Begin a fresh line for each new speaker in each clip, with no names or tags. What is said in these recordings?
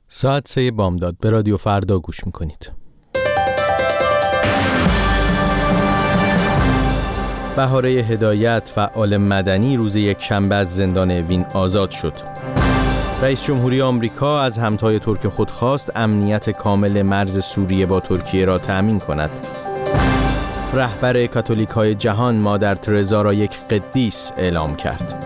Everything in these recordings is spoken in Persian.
ساعت 3 بامداد به رادیو فردا گوش میکنید. بهاره هدایت، فعال مدنی، روز یکشنبه از زندان اوین آزاد شد. رئیس جمهوری آمریکا از همتای ترک خود خواست امنیت کامل مرز سوریه با ترکیه را تأمین کند. رهبر کاتولیک‌های جهان مادر ترزا را یک قدیس اعلام کرد.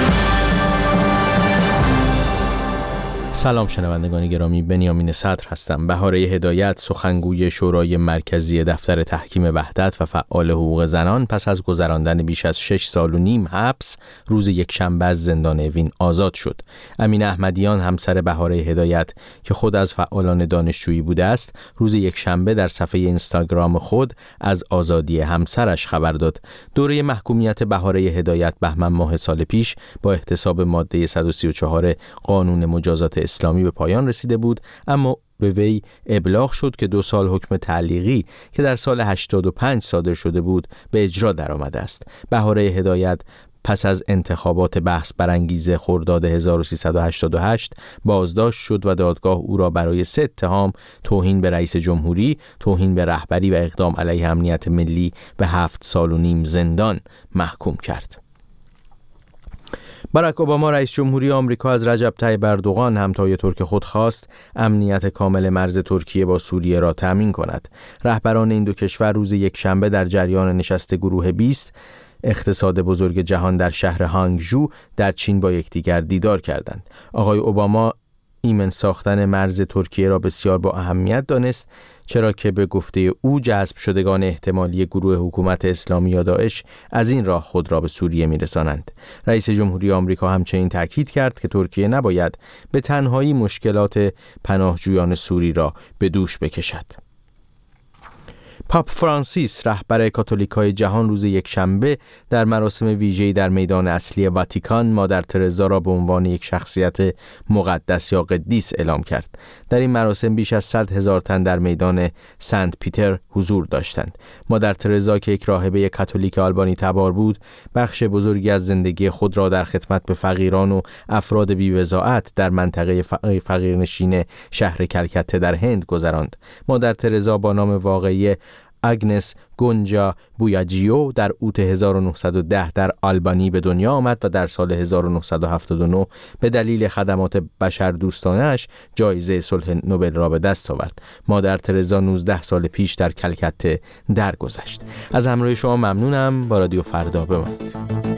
سلام شنوندگان گرامی، بنیامین صدر هستم. بهاره هدایت، سخنگوی شورای مرکزی دفتر تحکیم وحدت و فعال حقوق زنان، پس از گذراندن بیش از 6 سال و نیم حبس روز یکشنبه از زندان اوین آزاد شد. امین احمدیان، همسر بهاره هدایت که خود از فعالان دانشجویی بوده است، روز یکشنبه در صفحه اینستاگرام خود از آزادی همسرش خبر داد. دوره محکومیت بهاره هدایت بهمن ماه سال پیش با احتساب ماده 134 قانون مجازات اسلامی به پایان رسیده بود، اما به وی ابلاغ شد که 2 سال حکم تعلیقی که در سال 85 صادر شده بود به اجرا درآمده است. بهاره هدایت پس از انتخابات بحث برانگیز خرداد 1388 بازداشت شد و دادگاه او را برای 3 اتهام، توهین به رئیس جمهوری، توهین به رهبری و اقدام علیه امنیت ملی به 7 سال و نیم زندان محکوم کرد. باراک اوباما رئیس جمهوری آمریکا از رجب طیب اردوغان همتای ترک خود خواست امنیت کامل مرز ترکیه با سوریه را تأمین کند. رهبران این دو کشور روز یکشنبه در جریان نشست گروه 20 اقتصاد بزرگ جهان در شهر هانگجو در چین با یکدیگر دیدار کردند. آقای اوباما ایمن ساختن مرز ترکیه را بسیار با اهمیت دانست، چرا که به گفته او جذب شدگان احتمالی گروه حکومت اسلامی یا داعش از این راه خود را به سوریه میرسانند. رئیس جمهوری آمریکا همچنین تاکید کرد که ترکیه نباید به تنهایی مشکلات پناهجویان سوری را به دوش بکشد. پاپ فرانسیس، رهبر کاتولیک‌های جهان، روز یکشنبه در مراسم ویژه‌ای در میدان اصلی واتیکان مادر ترزا را به عنوان یک شخصیت مقدس یا قدیس اعلام کرد. در این مراسم بیش از 100,000 تن در میدان سنت پیتر حضور داشتند. مادر ترزا که یک راهبه کاتولیک آلبانی تبار بود، بخش بزرگی از زندگی خود را در خدمت به فقیران و افراد بی‌وضاعت در منطقه فقیرنشین شهر کلکته در هند گذراند. مادر ترزا با نام واقعی آگنس گونجا بویاجیو در اوت 1910 در آلبانی به دنیا آمد و در سال 1979 به دلیل خدمات بشردوستانه‌اش جایزه صلح نوبل را به دست آورد. مادر ترزا 19 سال پیش در کلکته درگذشت. از همراهی شما ممنونم. با رادیو فردا بمانید.